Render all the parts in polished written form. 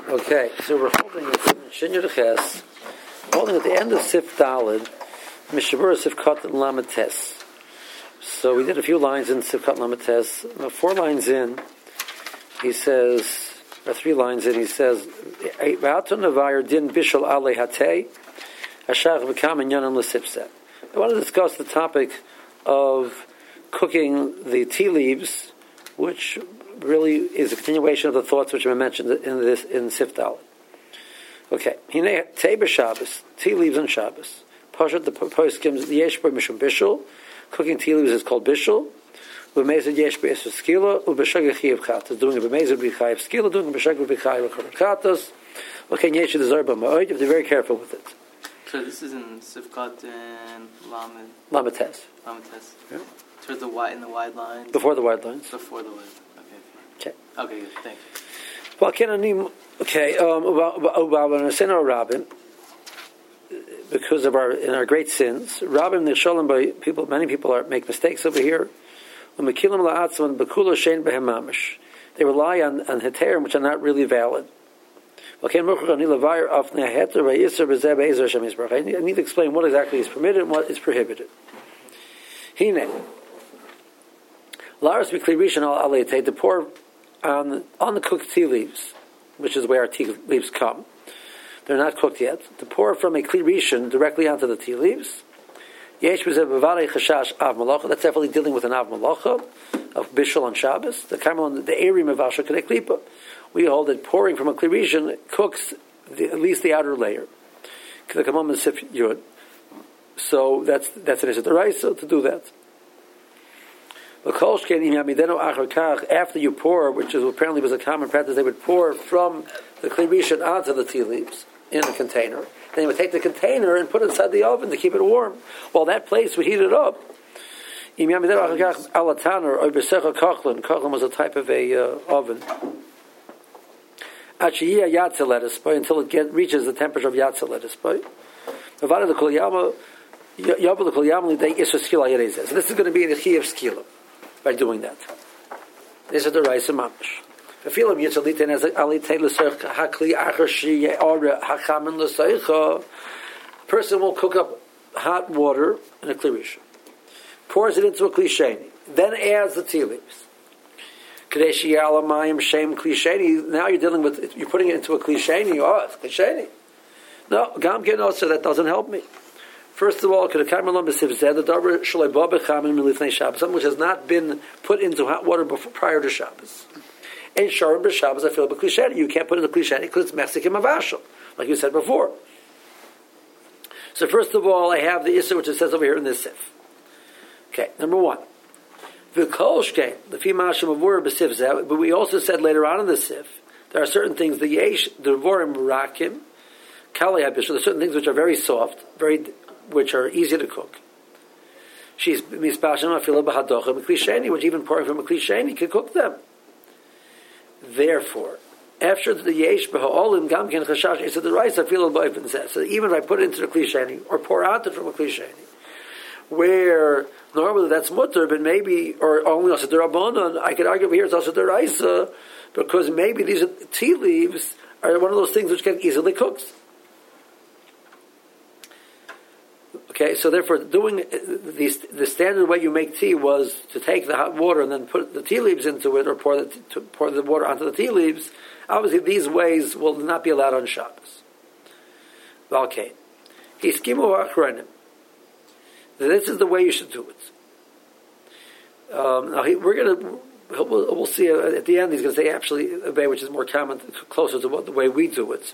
Okay, so we're holding in Shinyur Ches, holding at the end of Sif Dalid, Mishabur Sif Katan Lamates. So we did a few lines in Sif Katan Lamates. 4 lines in, he says, or 3 lines in, he says, V'atun Navayr Din Bishal Ale Hatei, Hashach V'kam Inyanan L'Sipset. I want to discuss the topic of cooking the tea leaves, which really is a continuation of the thoughts which have been mentioned in Sif Daled. Okay, Hine Tei b'Shabbos, tea leaves on Shabbos. Pashat the poskim yesh bo mishum bishul. Cooking tea leaves is called bishul. U'mezid yesh bo esu skila. U'b'shagah chiyav chatas. Doing a b'mezid b'chayav skila. Doing a b'shagah b'chayav chatas. Okay, yesh the zarba ma'od. You have to be very careful with it. So this is in Sifkat and Lamates. Lamates. Yeah. Towards the in the wide lines. Before the wide lines. Before the wide. Okay. Okay, good. Thank you. Well, can I okay, Rabin, because of our great sins, Rabin Nishalim by people, many people make mistakes over here. They rely on heterim which are not really valid. I need to explain what exactly is permitted and what is prohibited. Laris b'kli al to pour on the cooked tea leaves, which is where our tea leaves come. They're not cooked yet. To pour from a kli rishon directly onto the tea leaves. Yesh b'zeh chashash av malacha. That's definitely dealing with an av malacha of bishul on Shabbos. The kamon the erim of asher kedei klipa. We hold that pouring from a kli rishon cooks at least the outer layer. The kamon is sif yud. So that's an issue. The right so to do that. After you pour, which is apparently was a common practice, they would pour from the kli rishon onto the tea leaves in a container. Then they would take the container and put it inside the oven to keep it warm. While that place would heat it up. Kachlan was a type of a oven. Until it reaches the temperature of yatzeletis. So this is going to be in the chi of skila by doing that. This is the rice of mamish. Person will cook up hot water in a kli rishon, pours it into a kli sheni, then adds the tea leaves. Now you're dealing with, you're putting it into a kli sheni. Oh, it's kli sheni. No, gam gen also, that doesn't help me. First of all, something which has not been put into hot water prior to Shabbos. And Sharon b'Shabbos, I feel b'klisheni. You can't put it in the klisheni because it's Mexican mavashal, like you said before. So first of all, I have the issue which it says over here in this sif. Okay, number 1. V'kolshkein, the fimashim of word b'sif zeh. But we also said later on in the sif, there are certain things, the yesh, the vorim rakim, kali habishul. There are certain things which are very soft, which are easy to cook. She's mispashim afila b'hadocha b'klisheni, which even pouring from a klisheni can cook them. Therefore, after the yesh b'ha'olim gam ken chashash, it's the rice afila b'ofen says. So even if I put it into the klisheni or pour out it from a klisheni, where normally that's mutter, but maybe or only also the rabbanon, I could argue over here it's also the rice because maybe these tea leaves are one of those things which get easily cooked. Okay, so therefore, doing the standard way you make tea was to take the hot water and then put the tea leaves into it, or pour the water onto the tea leaves. Obviously, these ways will not be allowed on Shabbos. Okay, this is the way you should do it. Now we'll see at the end. He's going to say actually a way which is more common, closer to the way we do it.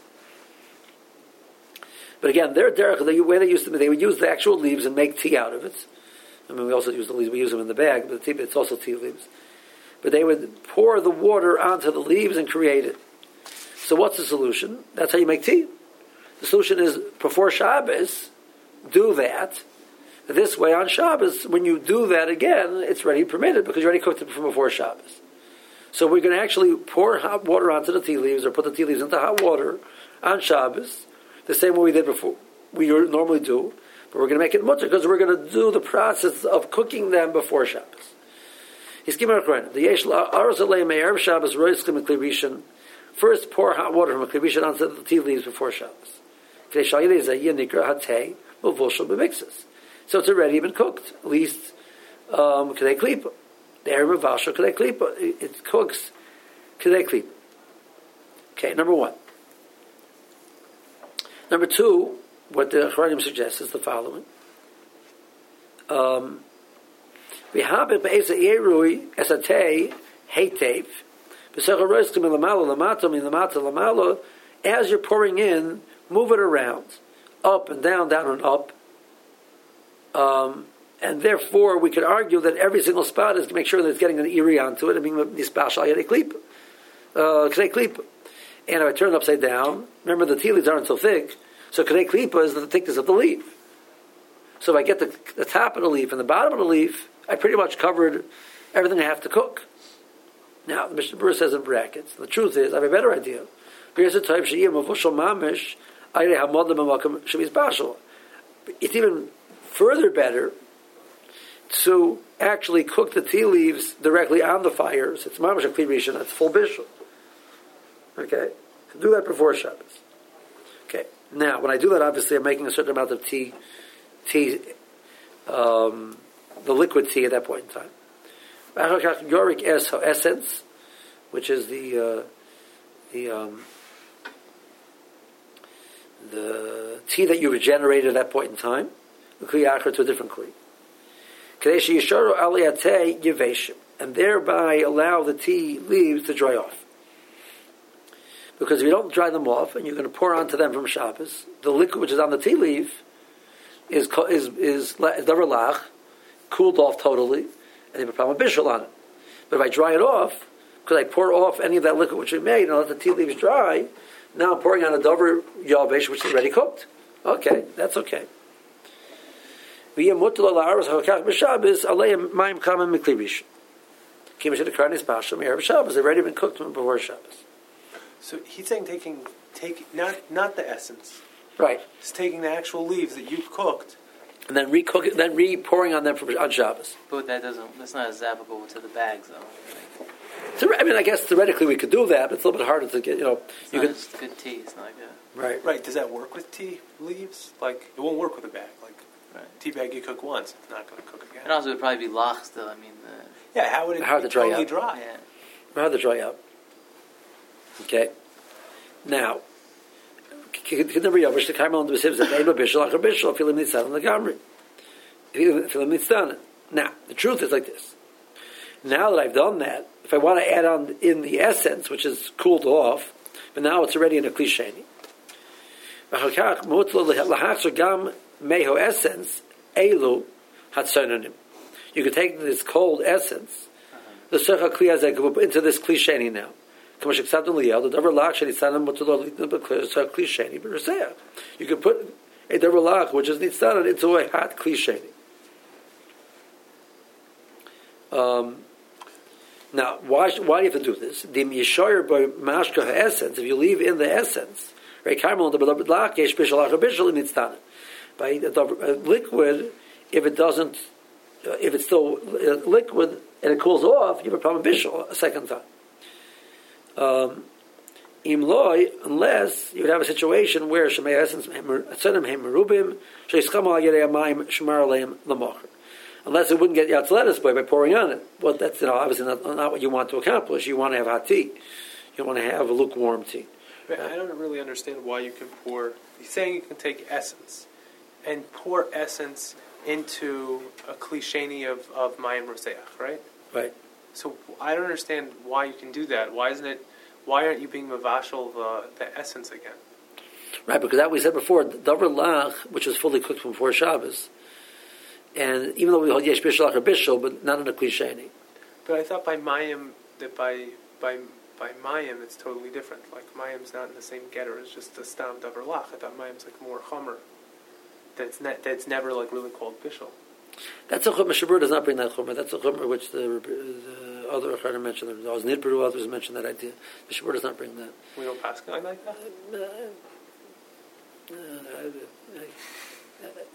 But again, the way they used to be, they would use the actual leaves and make tea out of it. I mean, we also use the leaves, we use them in the bag, but it's also tea leaves. But they would pour the water onto the leaves and create it. So what's the solution? That's how you make tea. The solution is, before Shabbos, do that. This way on Shabbos, when you do that again, it's already permitted because you already cooked it from before Shabbos. So we're going to actually pour hot water onto the tea leaves, or put the tea leaves into hot water on Shabbos, the same way we did before, we normally do, but we're going to make it mutter because we're going to do the process of cooking them before Shabbos. He's giving a the yesh la'arzalei me'erev Shabbos roiskim kli rishon First, pour hot water from a kli rishon onto the tea leaves before Shabbos. So it's already been cooked, at least k'dei klipa. The erev mavashal k'dei klipa. It cooks k'dei klipa. Okay, number one. Number two, what the Chachamim suggests is the following. V'habit be'eza yerui esatei heitev b'secha roiskim milamalo lamato milamato lamalo. As you're pouring in, move it around, up and down, down and up. And therefore, we could argue that every single spot is to make sure that it's getting an iri onto it. I mean, this bashal yedei klipa, k'dei klipa. And if I turn it upside down, remember the tea leaves aren't so thick, so k'dei klipa is the thickness of the leaf. So if I get the top of the leaf and the bottom of the leaf, I pretty much covered everything I have to cook. Now, the Mishnah Berurah says in brackets, the truth is, I have a better idea. It's even further better to actually cook the tea leaves directly on the fire. So it's mamash a kli rishon, that's full bishul. Okay? To do that before Shabbos. Okay. Now, when I do that, obviously I'm making a certain amount of tea, the liquid tea at that point in time. Yoric essence, which is the tea that you regenerated at that point in time, the kli achar to a different kli. And thereby allow the tea leaves to dry off. Because if you don't dry them off and you're going to pour onto them from Shabbos, the liquid which is on the tea leaf is davar lach, cooled off totally, and you have a problem with bishul on it. But if I dry it off, because I pour off any of that liquid which we made and let the tea leaves dry, now I'm pouring on a davar yavesh which is already cooked. Okay, that's okay. Everything has already been cooked before Shabbos. So he's saying take not the essence. Right. He's taking the actual leaves that you've cooked. And then recook it, then re-pouring on them on Shabbos. But that's not as applicable to the bags, though. So, I mean, I guess theoretically we could do that, but it's a little bit harder to get, It's not just good tea, it's not good. Right. Right. Does that work with tea leaves? Like, it won't work with a bag. Like, right. Tea bag you cook once, it's not going to cook again. And also it would probably be lach still, I mean... yeah, how would it Hard be to dry totally out. dry? Yeah. How to dry out. Okay. Now, now, the truth is like this. Now that I've done that, if I want to add on in the essence, which is cooled off, but now it's already in a kli sheni. You could take this cold essence, the secha kli hazeh, into this kli sheni now. You could put a davar lach, which is nitzanan, into a hot kli sheni. Now, why do you have to do this? The yishoyer by mashka essence. If you leave in the essence, right? Carmel the lach yesh bishul achar bishul in nitzanan. By the liquid, if it doesn't, if it's still liquid and it cools off, you have a problem with bishul a second time. Imloy, unless you would have a situation where shemei essence atzanim hem merubim sheischam al yedei amayim shemar aleim lamocher. Unless it wouldn't get yatzletus by pouring on it. Well, that's obviously not what you want to accomplish. You want to have hot tea. You want to have a lukewarm tea. But I don't really understand why you can pour. He's saying you can take essence and pour essence into a cliché of Mayim Roseach, right? Right. So I don't understand why you can do that. Why aren't you being mavashal the essence again? Right, because that we said before, davar lach, which was fully cooked before Shabbos, and even though we hold yesh bishul achar bishul, but not in a klisheni. But I thought by Mayim that by Mayim it's totally different. Like Mayim's not in the same getter as just the stam davar lach. I thought Mayim's like more chomer. That's never like really called bishul. That's a chumrah. Mishnah Berurah does not bring that chumrah. That's a chumrah which the other Acharonim mentioned. There was Nidberu, others mentioned that idea. Mishnah Berurah does not bring that. We don't pass like that.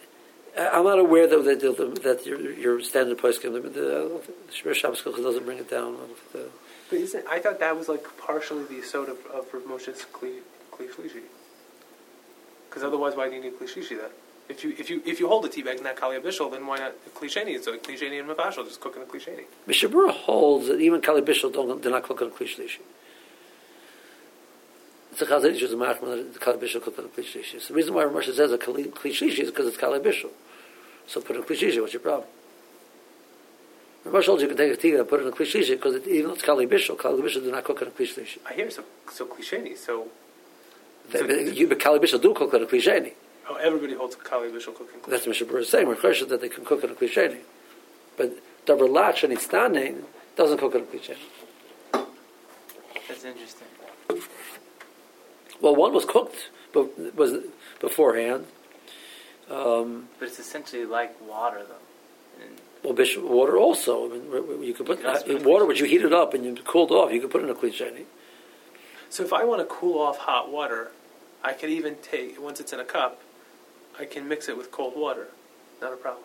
I'm not aware that your standard poskim, the Shmir Shabbos Kochel doesn't bring it down. But I thought that was like partially the yesod of Rav Moshe's Kli Shlishi. Because otherwise, why do you need Kli Shlishi then? If you hold a tea bag not Kali Bishul, then why not the Kli Sheni? So Kli Sheni and Mafashal just cook in the Kli Sheni. Mishabura holds that even Kali Bishul do not cook on a Kli Shlishi. It's a Chazal issue, the Kali Bishul cook on a Kli Shlishi. So the reason why Rav Moshe says a Kli Shlishi is because it's Kali Bishul. So put it in a Kli Shlishi. What's your problem? Rav Moshe holds you can take a tea and put it in a Kli Shlishi because even though it's Kali Bishul do not cook on a Kli Shlishi. I hear so Kli Sheni. So Kali Bishul do cook on a Kli Sheni. Oh, everybody holds Kali Bishul cooking. That's what Mishabura is saying. We're cautious that they can cook on a Kli Sheni. But Davar Lach and Itztanin doesn't cook on a Kli Sheni. That's interesting. Well, one was cooked, but was beforehand. But it's essentially like water, though. Well, water also. I mean, you could put water, which you heated up and you cooled off. You could put in a Kli Sheni. So if I want to cool off hot water, I could even take, once it's in a cup, I can mix it with cold water. Not a problem.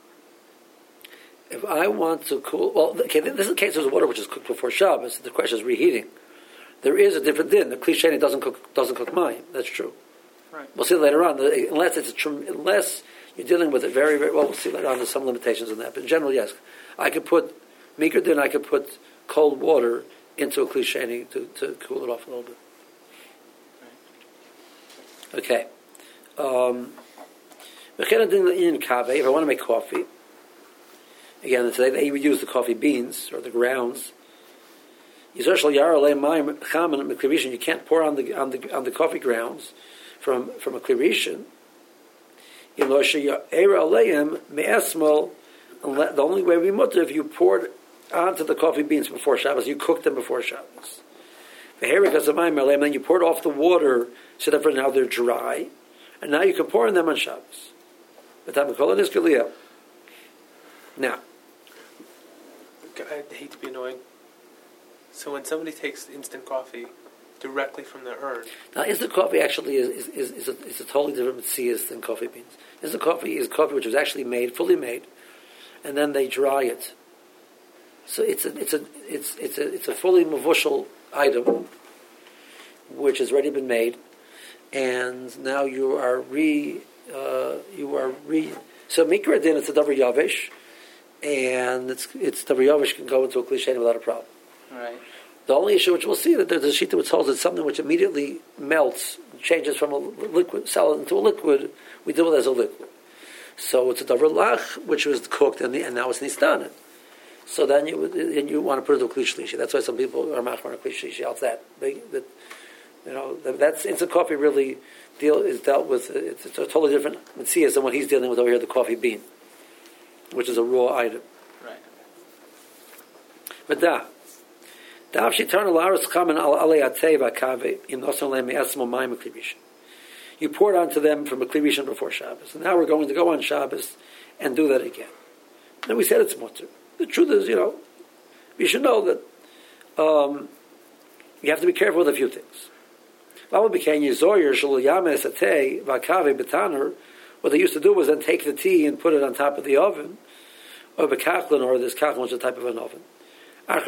If I want to cool, well, okay, this is the case of water which is cooked before Shabbos. The question is reheating. There is a different din. The Kli Sheni doesn't cook mayim. That's true. Right. We'll see later on. Unless you're dealing with it very, very well. We'll see later on. There's some limitations in that, but in general, yes, I could put mikra din. I could put cold water into a Kli Sheni to cool it off a little bit. Right. Okay. If I want to make coffee, again, today they would use the coffee beans or the grounds. You can't pour on the coffee grounds from a klirishin. The only way we mutter if you poured onto the coffee beans before Shabbos, you cooked them before Shabbos. And then you poured off the water so that for now they're dry, and now you can pour on them on Shabbos. Now, I hate to be annoying. So when somebody takes instant coffee directly from the urn, now instant coffee actually is a totally different mitzvah than coffee beans. Instant coffee is coffee which was actually made, fully made, and then they dry it. So it's a fully mavushal item which has already been made, and now you are so mikra din, it's a davar yavish, and it's davar yavish can go into a Kli Sheni without a problem. Right. The only issue which we'll see that there's a shita which holds that something which immediately melts, changes from a liquid solid into a liquid, we deal with it as a liquid. So it's a davar lach which was cooked and now it's nistanen. So then you want to put it into a Kli Shlishi. That's why some people are machmar on a Kli Shlishi. How's that? That's instant coffee really is dealt with. It's a totally different mitzvah than what he's dealing with over here, the coffee bean, which is a raw item. Right. But you poured onto them from a klirishin before Shabbos, and now we're going to go on Shabbos and do that again. And we said it's mutter. The truth is, you should know that you have to be careful with a few things. What they used to do was then take the tea and put it on top of the oven, or bekachlin, or this kachlin, which is a type of an oven. After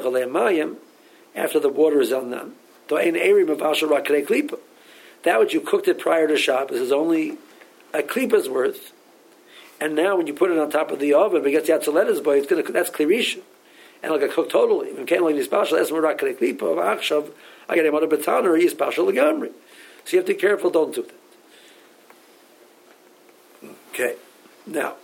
the water is on them. That which you cooked it prior to Shabbos is only a klipa's worth, and now when you put it on top of the oven, if it gets yatzaleta's boy, that's klirisha, and like a cook totally. When can't like nispashal, that's more rakre klipa of achshav. I get him on a baton or yispashal legamri. So you have to be careful. Don't do that. Okay, now.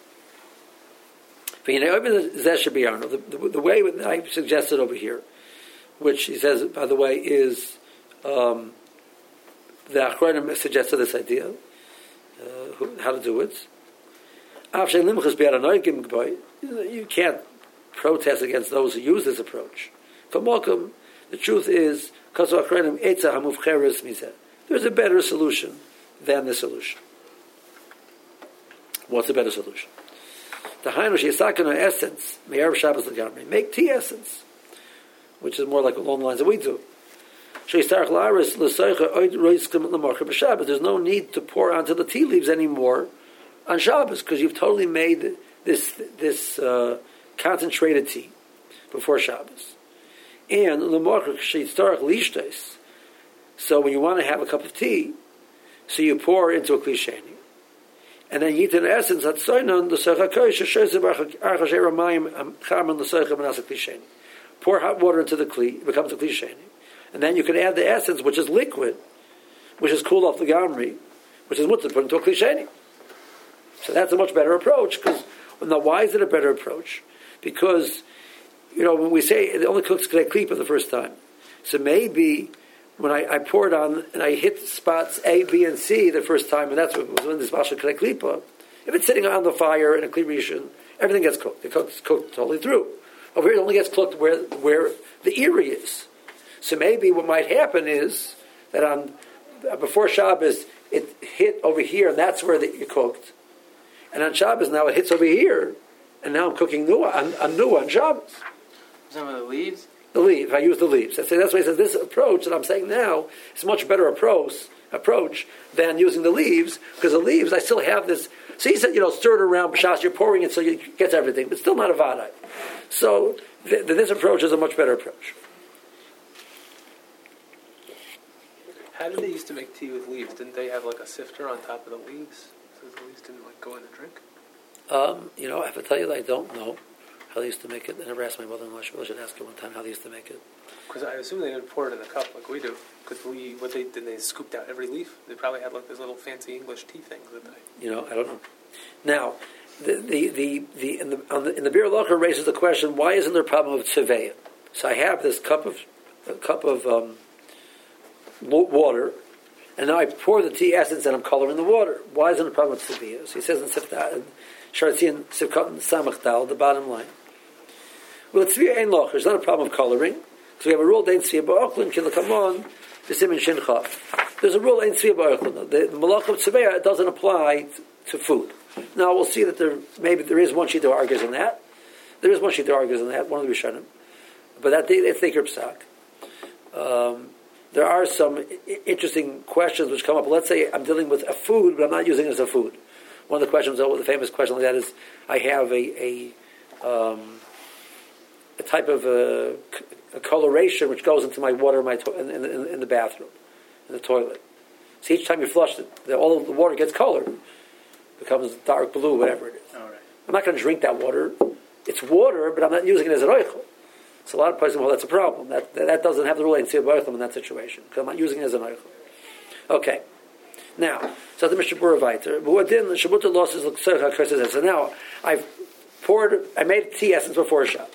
The way that I suggested over here, which he says, by the way, is the Achronim suggested this idea, how to do it. You can't protest against those who use this approach. For Malcolm, the truth is, there's a better solution than this solution. What's a better solution? The Hainu Sheyasakana essence, Me'erev Shabbos L'gamri, make tea essence, which is more like along the lines that we do. There's no need to pour onto the tea leaves anymore on Shabbos because you've totally made this concentrated tea before Shabbos. And so when you want to have a cup of tea, so you pour into a kli sheni. And then you eat in essence, pour hot water into the kli, it becomes a kli sheni. And then you can add the essence, which is liquid, which is cooled off the gamri, which is mutter, put into a kli sheni. So that's a much better approach. Now, why is it a better approach? Because, when we say it only cooks kli for the first time, so maybe when I pour it on and I hit spots A, B, and C the first time, and that's what was in this Basha Klipa, if it's sitting on the fire in a Kli Rishon, everything gets cooked. It cooks cooked totally through. Over here, it only gets cooked where the Erie is. So maybe what might happen is that before Shabbos, it hit over here, and that's where it cooked. And on Shabbos, now it hits over here, and now I'm cooking on Shabbos. Some of the leaves? The leaf. I use the leaves. That's why he says this approach that I'm saying now is a much better approach than using the leaves, because the leaves, I still have this. So he said, stir it around, b'shas, you're pouring it so it gets everything, but still not a vadai. So this approach is a much better approach. How did they used to make tea with leaves? Didn't they have like a sifter on top of the leaves, so the leaves didn't go in the drink? I have to tell you that I don't know how they used to make it. I never asked my mother-in-law. I should ask her one time how they used to make it. Because I assume they didn't pour it in a cup like we do. Because they scooped out every leaf. They probably had like those little fancy English tea things that they. I don't know. Now, in the Bir Locher raises the question: why isn't there a problem of tzeveya? So I have this cup of water, and now I pour the tea essence and I'm coloring the water. Why isn't there a problem with tzeveya? So he says in Shartzi Sivkot and Samach Dal, the bottom line. Well, it's tzveya ein locher. There's not a problem of coloring. So we have a rule, Dein tzveya ba'ochlin, kilakamon, v'simin shincha. There's a rule, Ein tzveya ba'ochlin. The malach of tzveya doesn't apply to food. Now, we'll see that there is one sheet that argues on that. There is one sheet that argues on that, one of the Rishonim. But that's the Ikar Psak. There are some interesting questions which come up. Let's say I'm dealing with a food, but I'm not using it as a food. One of the questions, the famous question like that is, I have a type of a coloration which goes into my water in the bathroom, in the toilet. So each time you flush it, all of the water gets colored. It becomes dark blue, whatever it is. All right. I'm not going to drink that water. It's water, but I'm not using it as an oichel. So a lot of people say, well, that's a problem. That doesn't have the rule in that situation, because I'm not using it as an oichel. Okay. Now, so the Mishnah Berurah weiter. So now, I made tea essence before Shabbos.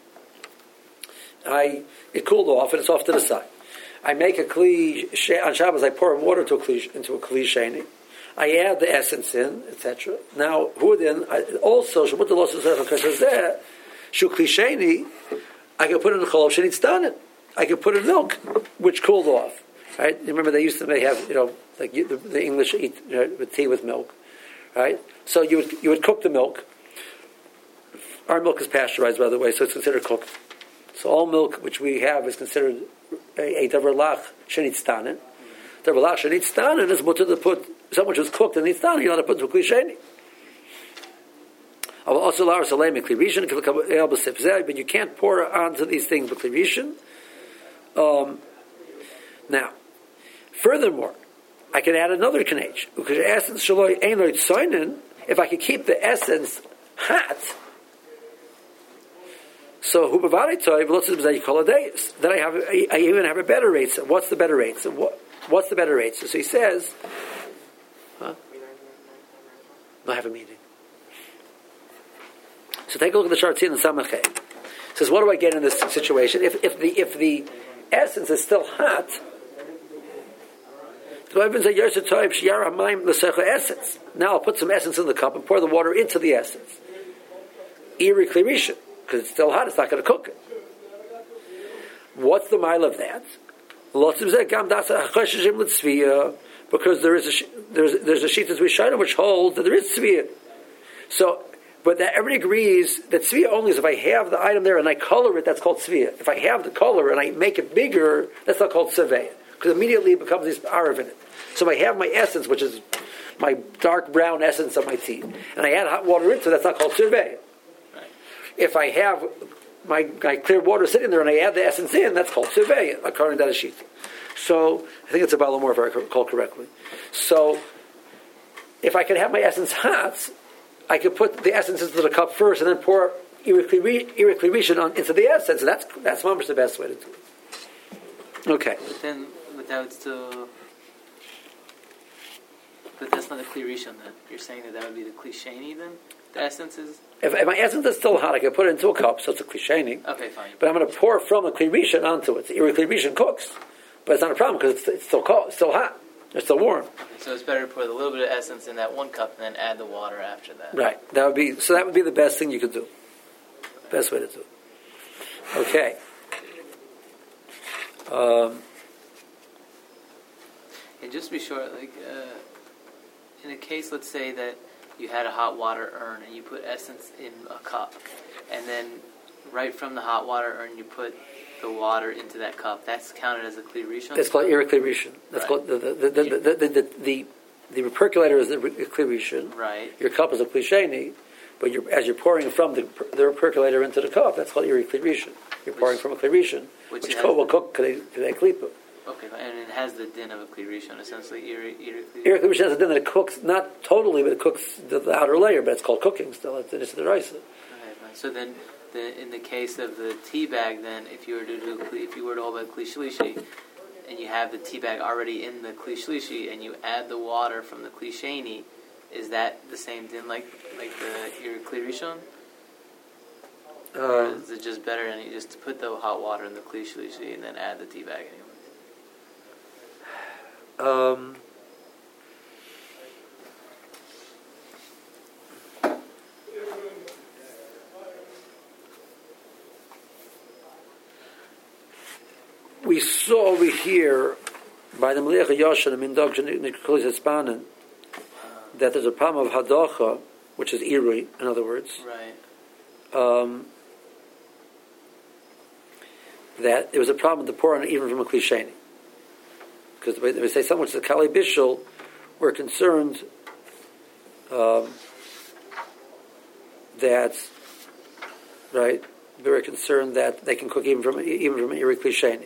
It cooled off and it's off to the side. I make a kli on Shabbos. I pour water into a kli sheni. I add the essence in, etc. Now, also shabbat the loss of zeh shu kli sheni. I can put it in cholav shenitz danen. I can put in milk, which cooled off. Right? You remember they have like the English eat with tea with milk. Right? So you would cook the milk. Our milk is pasteurized, by the way, so it's considered cooked. So all milk which we have is considered a davar lach shenitz danen. Davar lach shenitz danen is mutter to put something which was cooked and it's danen. You're not to put into a kli sheni. But you can't pour onto these things with kli rishon. Now, furthermore, I can add another kanech. Because essence shaloi ein lo tzoinen. If I could keep the essence hot. So then I even have a better rate. So what's the better rate? So what's the better rate? So he says, I have a meeting. So take a look at the Shartzin and Samachay. It says, what do I get in this situation? If the essence is still hot, now I'll put some essence in the cup and pour the water into the essence. Iri klirisha. Because it's still hot, it's not going to cook it. What's the mile of that? Because there's a sheet that's Rishonim which holds that there is tzviyah. So, but that everybody agrees that tzviyah only is if I have the item there and I color it, that's called tzviyah. If I have the color and I make it bigger, that's not called tzviyah. because immediately it becomes this arv in it. So if I have my essence, which is my dark brown essence of my tea, and I add hot water into it, that's not called survey. Right. If I have my clear water sitting there and I add the essence in, that's called survey, according to that sheet. So I think it's a balamor if I recall correctly. So if I could have my essence hot, I could put the essence into the cup first and then pour irikli rishon into the essence. And that's almost the best way to do it. Okay. But that would still. But that's not the kli rishon then. You're saying that would be the kli sheni then. The essence is. If my essence is still hot, I can put it into a cup, so it's a kli sheni. Okay, fine. But I'm going to pour from the kli rishon onto it. The irikli rishon cooks, but it's not a problem because it's still cold, it's still hot, it's still warm. Okay, so it's better to put a little bit of essence in that one cup and then add the water after that. Right. That would be the best thing you could do. Best way to do it. Okay. And just to be sure, in a case, let's say that you had a hot water urn and you put essence in a cup, and then right from the hot water urn you put the water into that cup. That's counted as a kli rishon. It's called irikli rishon. That's called the percolator is the kli rishon. Right. Your cup is a kli sheni, but as you're pouring from the percolator into the cup, that's called irikli rishon. You're pouring from a kli rishon, which will cook k'dei klipa. Okay, and it has the din of a kli rishon, essentially. Irikli rishon has a din that it cooks not totally, but it cooks the outer layer. But it's called cooking still. It's the rice. Okay, fine. So then, in the case of the tea bag, then if you were to hold a kli shlishi, and you have the tea bag already in the kli shlishi, and you add the water from the kli sheni, is that the same din like your kli rishon? Or is it just better and you just put the hot water in the kli shlishi and then add the tea bag anyway? We saw over here by the Meliach Yoshan and Mindog Nikolis Hispanin that there's a problem of hadacha, which is irui, in other words. Right. That it was a problem to pour on it even from a kli sheni. Because they say something which is a kali bishul, we're concerned that, right, very concerned that they can cook even from an irui kli sheni.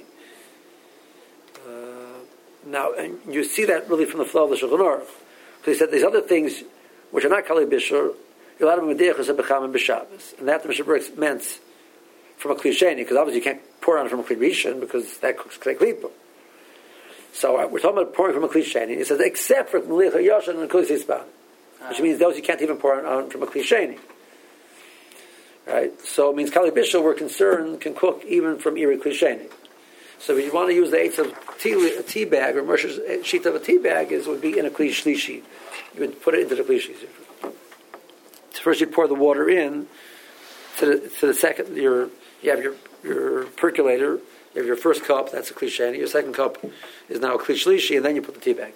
Now, and you see that really from the flow of the Shulchan Aruch. Because he said these other things, which are not kali bishul, you're allowed to be medeichus and b'cham and b'shabbos. And that the Mishnah Berurah meant from a kli sheni, because obviously you can't pour on it from a kli rishon, because that cooks kli klipa. So we're talking about pouring from a kli sheni. He says, except for Meliach Yoshan and Nikolis Hispanin, which means those you can't even pour on from a kli sheni. Right? So it means kali bishul, we're concerned, can cook even from irui kli sheni. So if you want to use the eighth of a tea bag, or Moshe's sheet of a tea bag, would be in a kli shlishi. You would put it into the kli shlishi. So first you pour the water in to the second. You have your percolator. You have your first cup. That's a kli sheni. Your second cup is now a kli shlishi, and then you put the tea bag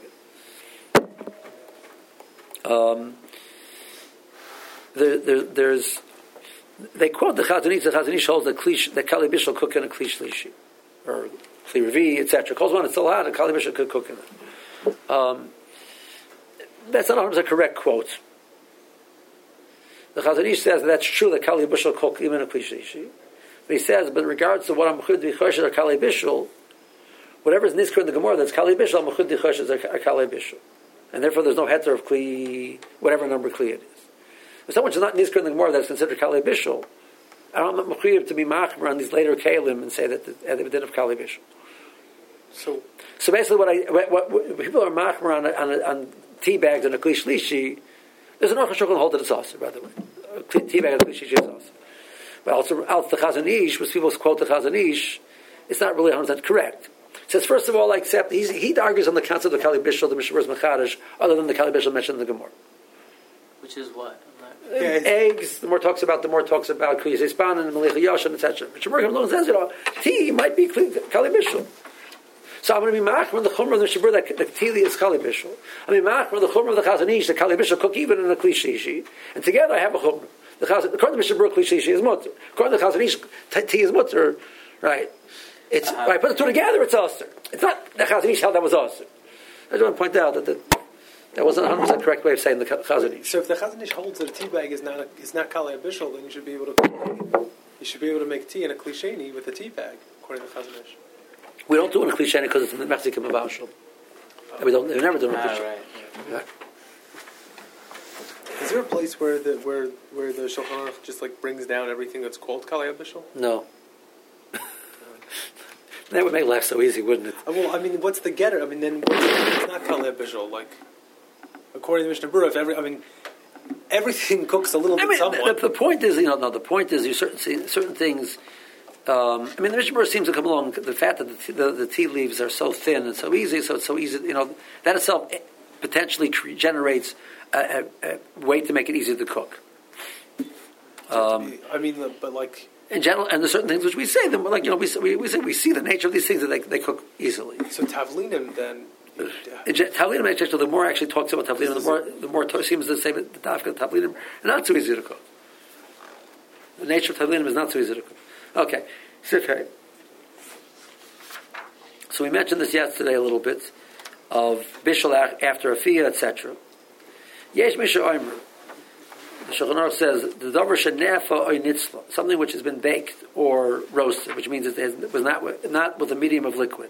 in. They quote the Chazon Ish. The Chazon Ish holds that kali bishul cook in a kli shlishi, or kli revi, etc. Calls one it's still hot, and kali bishul could cook in it. That's not 100% correct quote. The Chazon Ish says that's true that kali bishul cook even in a kli shlishi. But he says, but in regards to what I'm mechud dichoshes or kali bishul, whatever is niskar in the Gemara that's kali bishul, I'm mechud dichoshes or kali bishul, and therefore there's no heter of kli, whatever number kli it is. If someone is not niskar in the Gemara that's considered kali bishul, I'm not mechuyv to be machmer on these later kalim and say that they did have kali bishul. So basically, what people are machmer on tea bags and a kli shlishi, there's an Aruch HaShulchan hold that it's also, by the way, a tea bag and a kli shlishi is also. But also, the Chazon Ish, which people quote the Chazon Ish, it's not really 100% correct. It says, first of all, I accept, he argues on the concept of Kali Bishul, the Mishnah Berurah Mechadish, other than the Kali Bishul mentioned in the Gemara. Which is what? Eggs, the more talks about Kli Hispanin and Meliach Yoshan, etc. Mishnah Berurah says, tea might be Kali Bishul. So I'm going to be machmer on the chumrah of the Mishnah Berurah that the tea is Kali Bishul. I'm going to be machmer on the chumrah of the Chazon Ish, the Kali Bishul cook even in a Kli Shlishi. And together I have a chumrah. According to Mishnah Berurah, Kli Shlishi is mutter. According to the Chazon Ish, tea is mutter, right? It's when I put the two together, it's Osir. It's not the Chazon Ish held that was Osir. I just want to point out that wasn't 100% correct way of saying the Chazon Ish. So if the Chazon Ish holds that a tea bag is not Kalei Bishul, then you should be able to make tea in a klisheni with a tea bag, according to Chazon Ish. We don't do it in a klisheni because it's Mexican Mavashal. We never do it in a klisheni. Right. Right. Is there a place where the Shulchan Aruch just like brings down everything that's called Kalei Bishul? No. That would make life so easy, wouldn't it? Well, I mean, what's the getter? I mean, then it's not Kalei Bishul. Like, according to Mishnah Berurah, everything cooks a little bit somewhat. The point is, the point is, you certain things. The Mishnah Berurah seems to come along. The fact that the tea leaves are so thin and so easy, so it's so easy. That itself potentially generates a way to make it easy to cook. But like. In general, and there's certain things which we say them like we see the nature of these things that they cook easily. So tavlinim then. Tavlinim actually, the more actually talks about tavlinim, the more seems to say that the dafka tavlinim are not so easy to cook. The nature of tavlinim is not so easy to cook. Okay, so we mentioned this yesterday a little bit of bishul after afiyah, etc. Yesh misha omer. The Shulchan Aruch says the davar shenefa oy nitzla, something which has been baked or roasted, which means it was not with a medium of liquid.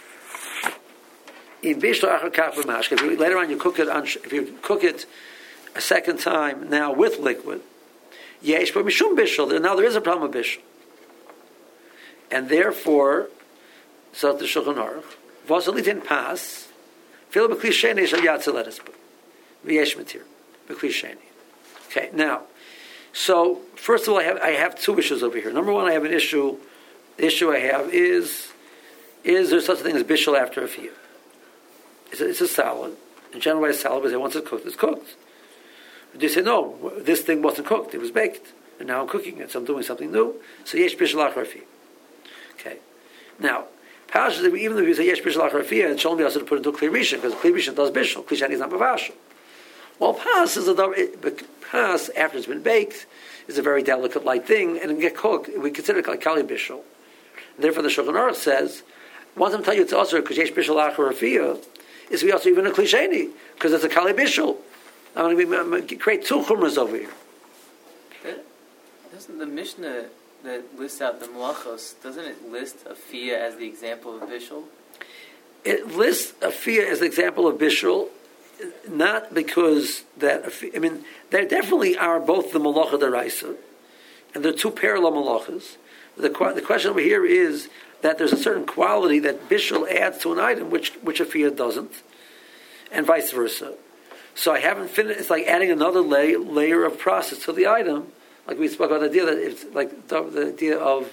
In bishul achar kach b'mashke, later on you cook it if you cook it a second time now with liquid, yesh but mishum bishul. Now there is a problem with bishul, and therefore, so the Shulchan Aruch v'asalitin pas fil b'kli sheni shal yatzel v'yesh matir b'kli sheni. Okay, now, so first of all, I have two issues over here. Number one, I have an issue. The issue I have is there such a thing as bishul after a fiyah? It's a salad. In general, a salad, we say once it's cooked, it's cooked. But they say, no, this thing wasn't cooked, it was baked. And now I'm cooking it, so I'm doing something new. So yesh bishul achar fiyah. Okay. Now, even if you say yesh bishul achar fiyah, it shouldn't be also to put into kli rishon, because kli rishon does bishul. Kli sheni is not bavashal. Well, pas is pas after it's been baked is a very delicate light thing, and it can get cooked. We consider it like kali bishul. Therefore, the Shulchan Aruch says, once I'm telling you it's also because yesh bishul achar afiyah, is we also even a klisheni because it's a kali bishul. I'm going to create two chumras over here. Doesn't the Mishnah that lists out the malachos, doesn't it list afiyah as the example of bishul? It lists afiyah as the example of bishul. Not because that, there definitely are both the malacha deraisa, and they're two parallel malachas. The question over here is that there's a certain quality that bishul adds to an item which afiyah doesn't, and vice versa. So I haven't finished. It's like adding another layer of process to the item, like we spoke about the idea that it's like the idea of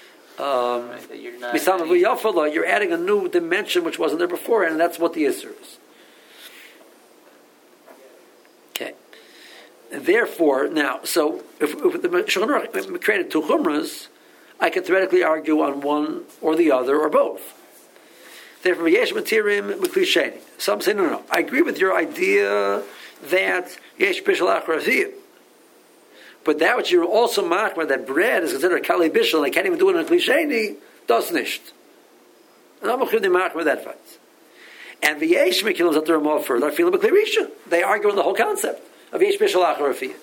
you're adding a new dimension which wasn't there before, and that's what the issur is. Okay. Therefore, now, so if the Shulchan Aruch created two chumras, I could theoretically argue on one or the other or both. Therefore, yesh matirim b'klisheni. Some say no. I agree with your idea that yesh bishul achar afiyah, but that which you're also machmer that bread is considered kali bishul and I can't even do it in a klisheni does nicht. And I'm machmer machmer that fact. And the yesh mekilim that they're more further, I feel a clearisha. They argue on the whole concept of yesh bishul achar afiyah.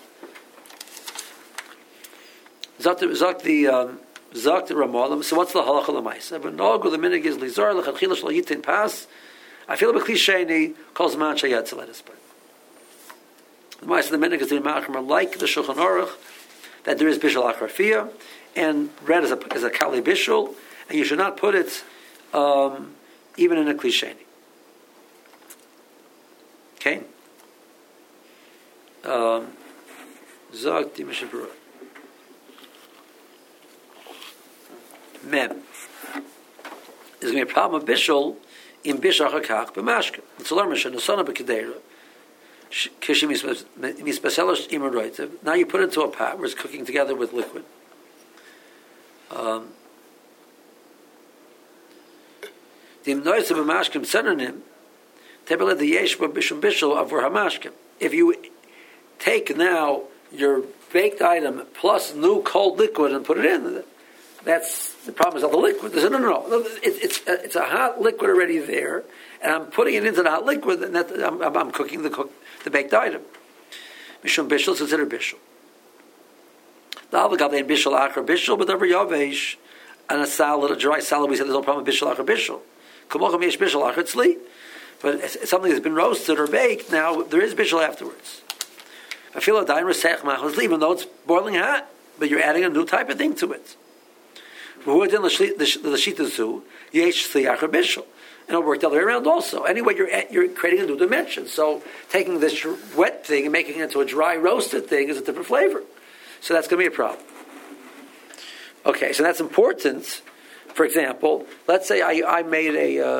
Zok the Ramalim. So what's the halacha l'maisa? But no, the minig is lizar lechatchila shlo yitin pas. I feel a klisheni calls man shayat tzeledes. The maisa the minig is the machmer like the Shulchan Aruch that there is bishul achar afiyah and bread is a kali bishul, and you should not put it even in a klisheni. Okay. Zog the Mishnah Berurah. Mem. There's going to be a problem of bishul in bishul hakach b'mashke. It's a learmission. The son of a kedera. Now you put it into a pot where it's cooking together with liquid. The noise of a mashkim synonym. The yesh b'bishul bishul avur hamashkim. If you take now your baked item plus new cold liquid and put it in, That's the problem is all the liquid. They said, no. It's a hot liquid already there, and I'm putting it into the hot liquid, and I'm cooking the baked item. Mishum bishul is considered bishul. The avogad bishul achar bishul, but every yavesh and a salad, a dry salad, we said there's no problem with bishul achar bishul. Kamocham yesh bishul achar tzli, but it's something that's been roasted or baked. Now there is bishul afterwards. I feel a dain resech machos, even though it's boiling hot, but you're adding a new type of thing to it. And it worked the other way around also. Anyway, you're creating a new dimension. So taking this wet thing and making it into a dry roasted thing is a different flavor. So that's going to be a problem. Okay, so that's important. For example, let's say I made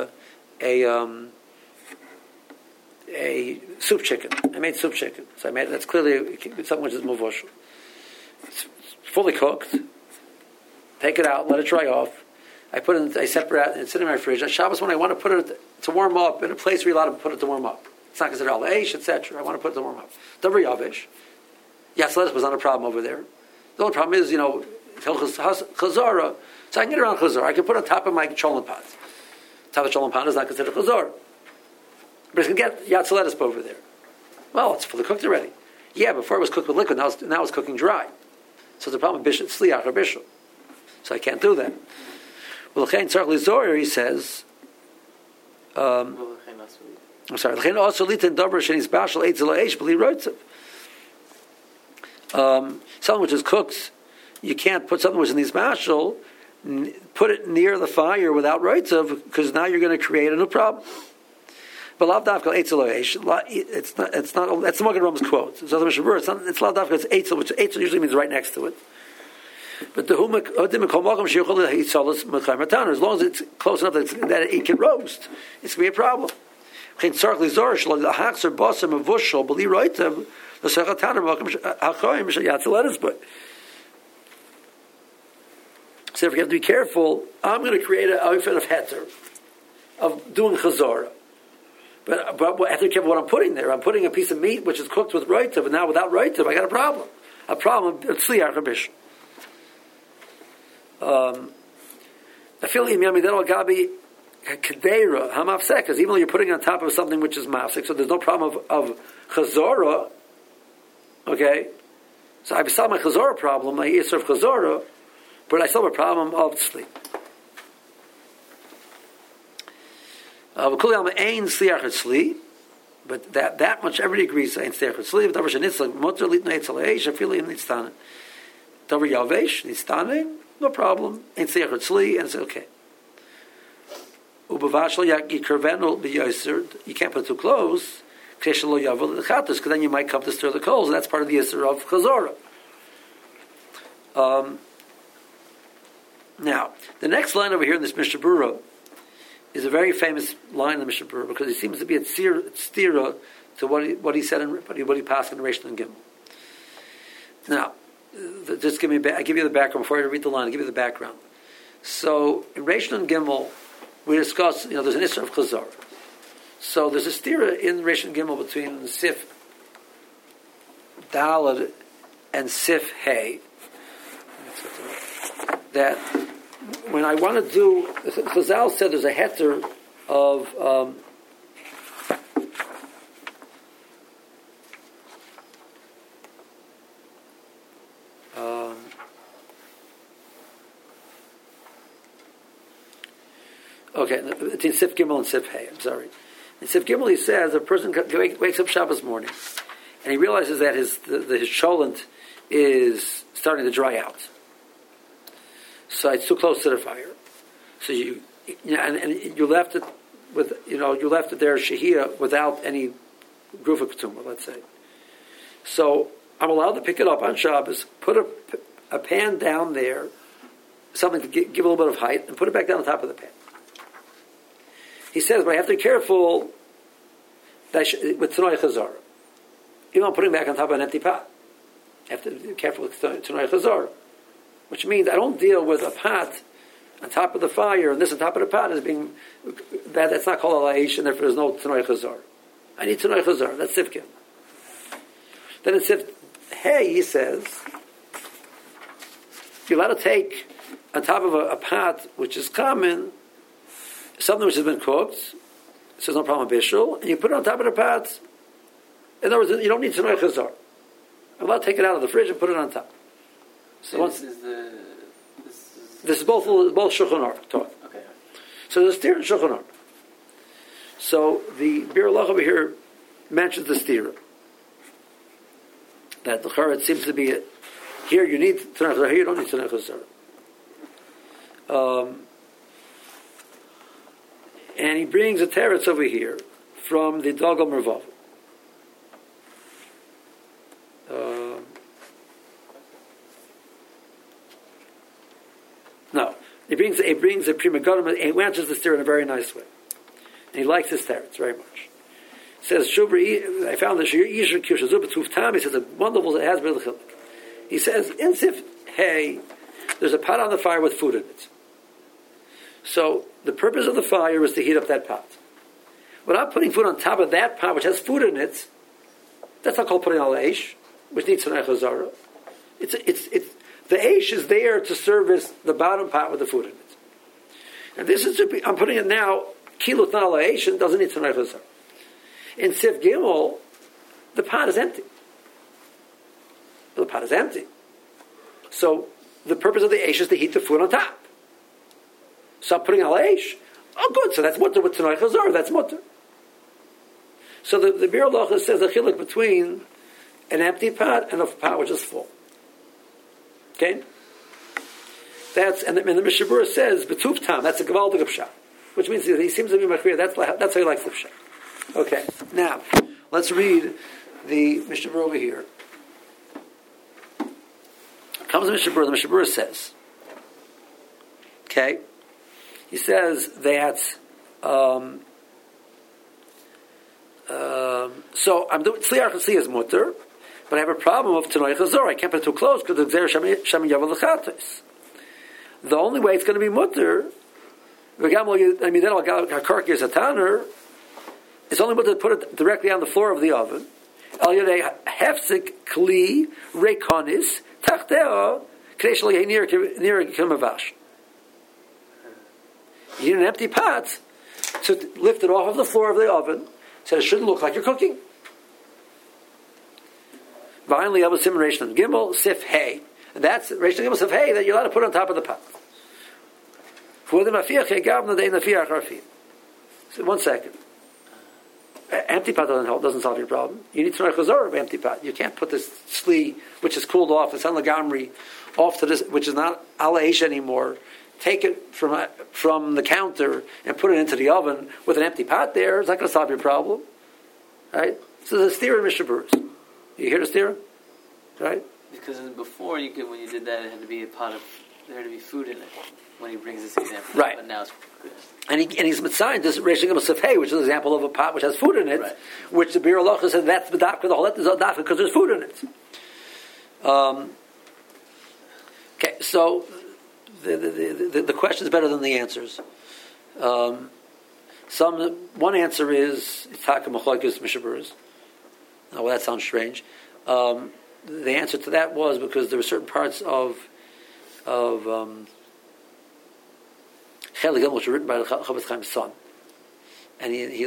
a soup chicken. I made soup chicken. So that's clearly something which is muvush. It's fully cooked. Take it out, let it dry off. I separate it, it's sitting in my fridge. On Shabbos, when I want to put it to warm up, in a place where you're allowed to put it to warm up. It's not considered al eish, etc. I want to put it to warm up. Davar yavish. Yatzledes was not a problem over there. The only problem is, chazara. So I can get around chazara. I can put it on top of my cholent pot. Top of the cholent pot is not considered chazara. But it's going to get yatzledes over there. Well, it's fully cooked already. Yeah, before it was cooked with liquid, now it's cooking dry. So the problem is sliach or bishul. So I can't do that. Well, he says, I'm sorry, something which is cooked, you can't put something which is in these mashal, put it near the fire without roitzav, because now you're going to create a new problem. But lav dafka eitzel it's not. That's the Magen Ram's quote. So the Mishnah Berurah, it's lav dafka. It's eitzel, which eitzel usually means right next to it. But the as long as it's close enough that it can roast, it's going to be a problem. So if you have to be careful, I'm going to create an oifen of heter, of doing chazorah. But I have to be careful what I'm putting there. I'm putting a piece of meat which is cooked with roitav, and now without roitav, I got a problem. A problem, tzliach habishul. I feel gabi kedera hamafsek, because even though you're putting it on top of something which is mafsek, so there's no problem of chazorah. Okay, so I solved my chazorah problem, my yisr of chazorah, but I solved a problem of sleep. But that much everybody agrees ain't sliach sleep. Davar shenitzla motor litna etzel eish. I feel in nitztanen. Davar yavesh nitztanen. No problem. Ain't sliach tzli, and it's okay. Ubavashal yikervenol b'yoser. You can't put it too close. Keshelo yavel lechatus, because then you might come to stir the coals, and that's part of the yisr of chazorah. Now, the next line over here in this Mishnah Berurah is a very famous line in the Mishnah Berurah, because it seems to be a stira to what he said in what he passed in Reish and Gimel. Now, just I give you the background before I read the line. I give you the background. So in Reish and Gimel, we discuss there's an issue of chazar. So there's a stira in Reish and Gimel between Sif Dalad and Sif Hay that. When I want to do, Chazal said there's a heter of between Sif Gimel and Sif Hay. I'm sorry. In Sif Gimel, he says a person wakes up Shabbos morning and he realizes that his cholent is starting to dry out. So it's too close to the fire. So and you left it with you left it there shehia without any grufa ketuma, let's say. So I'm allowed to pick it up on Shabbos, put a pan down there, something to give a little bit of height, and put it back down on top of the pan. He says, but I have to be careful with Tanoi Chazar. Even I'm putting it back on top of an empty pot. I have to be careful with Tanoi Chazar. Which means I don't deal with a pot on top of the fire, and this on top of the pot is being that's not called alaish, and therefore there's no Tanoi Chazar. I need Tanoi Chazar. That's Sifkin. Then in Sif Hey, he says, you're allowed to take on top of a pot, which is common, something which has been cooked, so there's no problem with bishul, and you put it on top of the pot. In other words, you don't need Tanoi Chazar. I'm allowed to take it out of the fridge and put it on top. So this is both Shulchan Aruch taught. Okay. So there's steer in Shulchan Aruch. So the Bir Lach over here mentions the steer. That the Chara, it seems to be here you need Tanoi Chazar, here you don't need Tanoi Chazar. And he brings a teretz over here from the Dagel Mervav. No, he brings a Prima Gadol, and he answers the steer in a very nice way. And he likes his teretz very much. He says, Shubri, I found the Shir Yishur Kirsha Zubah Tam. He says, a wonderful it has been. He says, in Sif Hey, there's a pot on the fire with food in it. So the purpose of the fire is to heat up that pot. Without putting food on top of that pot, which has food in it, that's not called putting al eish, which needs Tanoi Chazara. It's the eish is there to service the bottom pot with the food in it. And this is I'm putting it now. Kilut al eish and doesn't need Tanoi Chazara. In Sif Gimel, the pot is empty. The pot is empty. So the purpose of the eish is to heat the food on top. So I'm putting al eish. Oh, good. So that's mutter with Tanoi Chazara. That's mutter. So the Bir Lacha says a chiluk between an empty pot and a pot which is full. Okay? And the Mishnah Berurah says B'tuv Tam. That's a Gavaldig Pshat, which means that he seems to be Machriya. That's how he likes the Pshat. Okay. Now let's read the Mishnah Berurah over here. Comes the Mishnah Berurah. The Mishnah Berurah says, okay, he says that. So I'm doing Tzliar Chasli is mutter, but I have a problem of Tanoi Chazor. I can't put it too close because the Gzer Shem Yavel L'chatos. The only way it's going to be mutter, it's only mutter to put it directly on the floor of the oven. El Yodei Hefzik Kli Reikonis Tachteo K'nei Shel Yehi Nir K'mavash. You need an empty pot to lift it off of the floor of the oven so it shouldn't look like you're cooking. Finally, Abu Simon Reish Gimel Sif Hay. And that's Reish Gimel Sif Hay that you're allowed to put on top of the pot. So 1 second. Empty pot doesn't solve your problem. You need to know Chazor of empty pot. You can't put this sli, which is cooled off, it's on the gamri, off to this, which is not ala eish anymore. Take it from the counter and put it into the oven with an empty pot there. It's not going to solve your problem, right? So there's a steer in Mishnah Berurah. You hear the steer, right? Because before when you did that, it had to be there had to be food in it when he brings this example. Right. But now it's good. And he's mitzayin this Reish Gimel Sif Hay, which is an example of a pot which has food in it, right, which the Bir Lacha said that's the dafka, the whole is dafka because there's food in it. Okay, so the question is better than the answers. One answer is Taka Machlokes Mishnah Berurah. Now, well, that sounds strange. The answer to that was because there were certain parts of Chelik Gimel which were written by the Chofetz Chaim's son, and he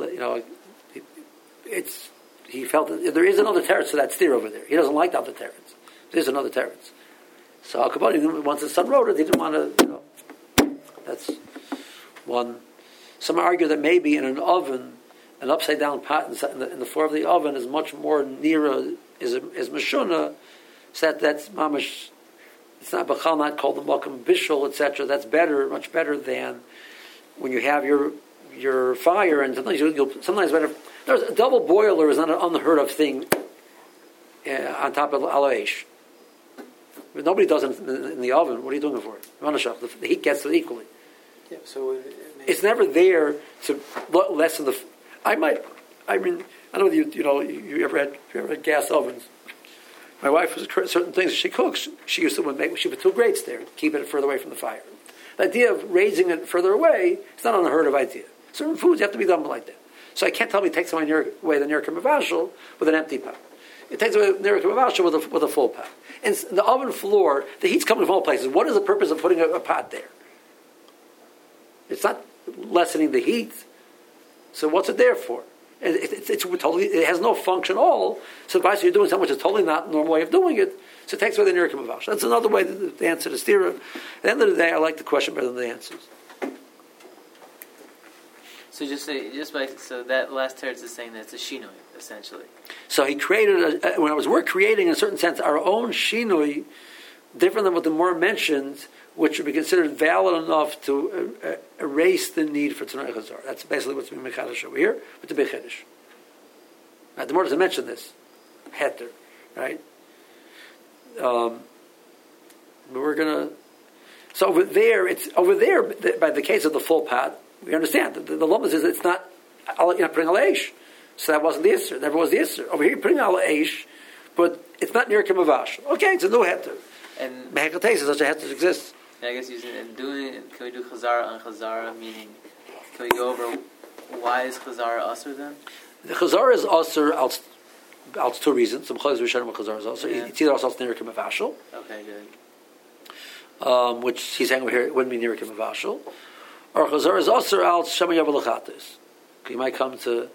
felt that there is another teretz to that steer over there. He doesn't like the other teretz. There's another teretz. So Al Kabbalah, once his son wrote it, he didn't want to. That's one. Some argue that maybe in an oven, an upside down pot in the floor of the oven is much more nearer is meshuna. So that's mamash. It's not bachal, not called the makam bishul, etc. That's better, much better than when you have your fire, and sometimes better. There's a double boiler is not an unheard of thing on top of ala eish. Nobody does it in the oven. What are you doing it for? The heat gets to it equally. Yeah, so it's never there to lessen the. I don't know whether you ever had gas ovens. My wife was certain things she cooks. She used to she put 2 grates there, keep it further away from the fire. The idea of raising it further away is not an unheard of idea. Certain foods have to be done like that. So I can't tell me take some away the near Kamavashal with an empty pot. it takes away Nirkim Avashal with a full pot. And the oven floor, the heat's coming from all places. What is the purpose of putting a pot there? It's not lessening the heat. So what's it there for? It's totally, it has no function at all. So the you're doing something which is totally not the normal way of doing it. So it takes away the Nirkim Avashal. That's another way to answer the stira. At the end of the day, I like the question better than the answers. So so that last teretz is saying that it's a shinoi, essentially. So he created, when I was creating in a certain sense our own shinoi, different than what the more mentioned, which would be considered valid enough to erase the need for Tanakh Chazar. That's basically what's being mechadish over here, but the big chiddush. Now, the more doesn't mention this, heter, right? We're gonna. So over there, by the case of the full pot. We understand the Lomas is it's not putting al eish, so that wasn't the Isser. Never was the Isser. Over here, you're putting al eish, but it's not near Kim Avash. Okay, it's a new heter. And Mehekates such a heter exists. I guess using and doing it, can we do Chazara on Chazara? Meaning, can we go over why is Chazara usher then? The Chazara is usher out two reasons. Some Chazar Rishonim Chazara is also. It's either also near Kim Avashal. Okay, good. Which he's saying over here, it wouldn't be near Kim Avashal. Or Chazar is also out Shemayav Lachatis. You might come to.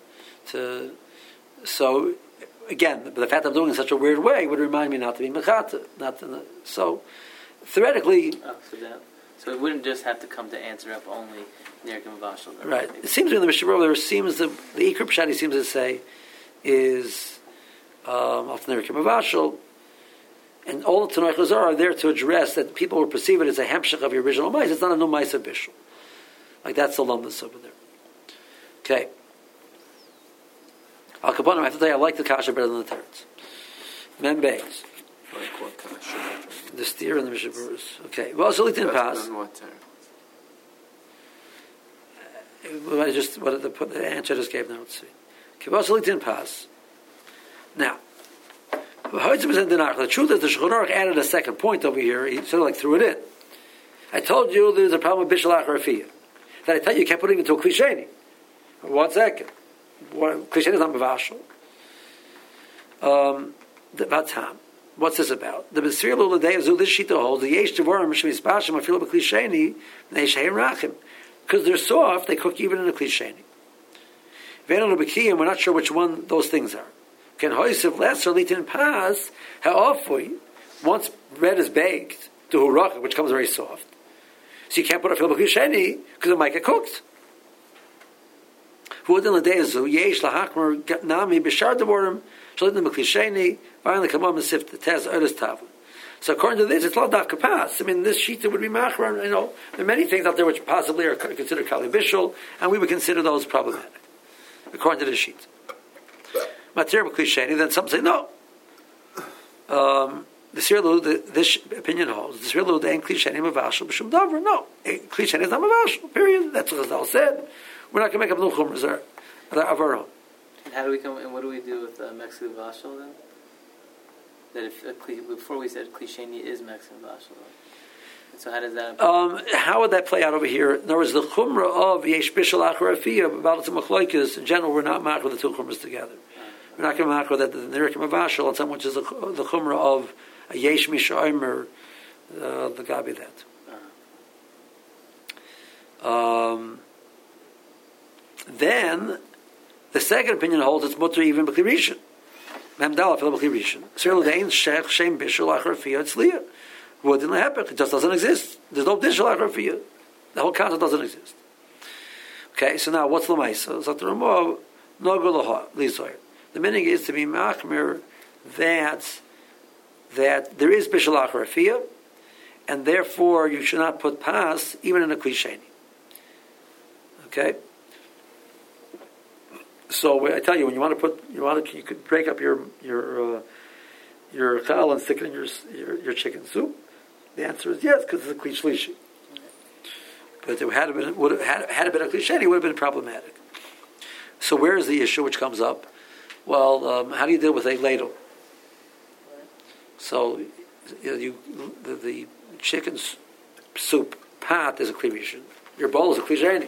So again, but the fact I'm doing it in such a weird way would remind me not to be mechata. So theoretically. So it wouldn't just have to come to answer up only near Kim Avashal. Right. It seems in the Mishnah there seems the Ikar Pshati seems to say is often near Kim Avashal. And all the Tanakh Chazar are there to address that people will perceive it as a hemshech of the original mice. It's not a new mice of Bishul. Like that's the lumdus over there. Okay. Al Kaponim, I have to tell you, I like the kasha better than the teretz. Mem Beis. Like what kasha? The steer and the Mishaburas. Okay. Well, so Litin Pass. What the answer I just gave now. Let's see. Okay. Well, so Litin Pass. Now, the truth is the Shulchan Aruch added a second point over here. He sort of like threw it in. I told you there's a problem with Bishul Acharafiyah. That I tell you kept putting it into a klisheni. 1 second. Klisheni is not mavashal. The Vatam. What's this about? The B'sir L'Ladei of this Shita holds the Yesh Devorim Shemiz Bashim Afilo B'Klisheni Neisheim Rachim. Because they're soft, they cook even in a klisheni. Ve'en L'Bekiyim, we're not sure which one those things are. Can Hoysev Lesser Litin Paz Ha'ofui, once bread is baked to Hurach, which comes very soft. So you can't put a fil b'klisheni because it might get cooked. V'udin l'deizu yesh lahakmer nami b'shar devorim shalitin b'klisheni finally come on and sift the test others tavla. So according to this, it's not daf kapas. I mean, this shita would be machmer. There are many things out there which possibly are considered kali bishul, and we would consider those problematic according to this sheet. Matir b'klisheni. Then some say no. This opinion holds. This Sirlu, the ain't klisheni mavashal b'shum davar. No, klisheni is not mavashal. Period. That's what Chazal said. We're not going to make up no chumras of our own. And how do we come? And what do we do with Mexican vashal then? That if before we said klisheni is Mexican vashal. So how does that? How would that play out over here? In other words, the chumrah of yesh bishul acharafiyah about the machloikas in general, we're not machar the two chumras together. We're not going to machar that the nerikim mavashal and something which is the chumrah of a yesh mishaymer, the gabi that. Then the second opinion holds it's mutter even b'chirishin. Memdal afil b'chirishin. Sirlu dein shech shem bishul acharafiyah tzliya. What didn't happen? It just doesn't exist. There's no bishul acharafiyah. The whole concept doesn't exist. Okay, so now what's l'maisa? So the Ramah nogulaha lizoyer. The meaning is to be machmir that there is bishul acharafiyah, and therefore you should not put pas even in a klisheni. Okay. So I tell you, when you could break up your chal and stick it in your chicken soup. The answer is yes, because it's a klishlishi. But if it had been a klisheni, it would have been problematic. So where is the issue which comes up? Well, how do you deal with a ladle? So the chicken soup pot is a klisheni. Your bowl is a klisheni.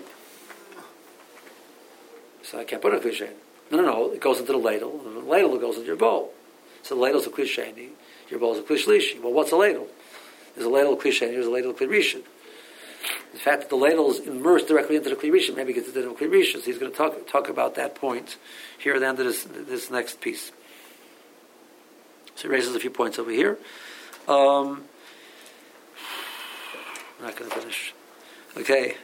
So I can't put it in a klisheni. No. It goes into the ladle. And the ladle goes into your bowl. So the ladle's a kli sheni, your bowl is a kli shlishi. Well, what's a ladle? There's a ladle of kli sheni, there's a ladle of kli rishon. The fact that the ladle is immersed directly into the kli rishon maybe gets into the kli rishon. So he's going to talk about that point here at the end of this next piece. So he raises a few points over here. I'm not going to finish. Okay.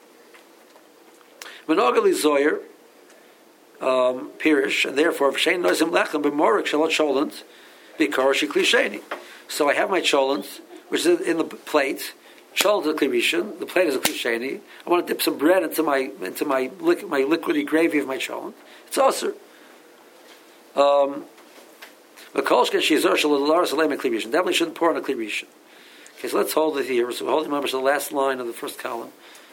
Monogali Zoyer, Pirish, and therefore, V'shein noizim lechem b'morik shalot cholent, b'kar shikli sheni. So I have my cholent, which is in the plate. Cholent is a kli rishon. The plate is a kli sheni. I want to dip some bread into my liquidy gravy of my cholent. It's aser. Definitely shouldn't pour on a kli rishon. Okay, so let's hold it here. So we're holding, remember, the last line of the first column.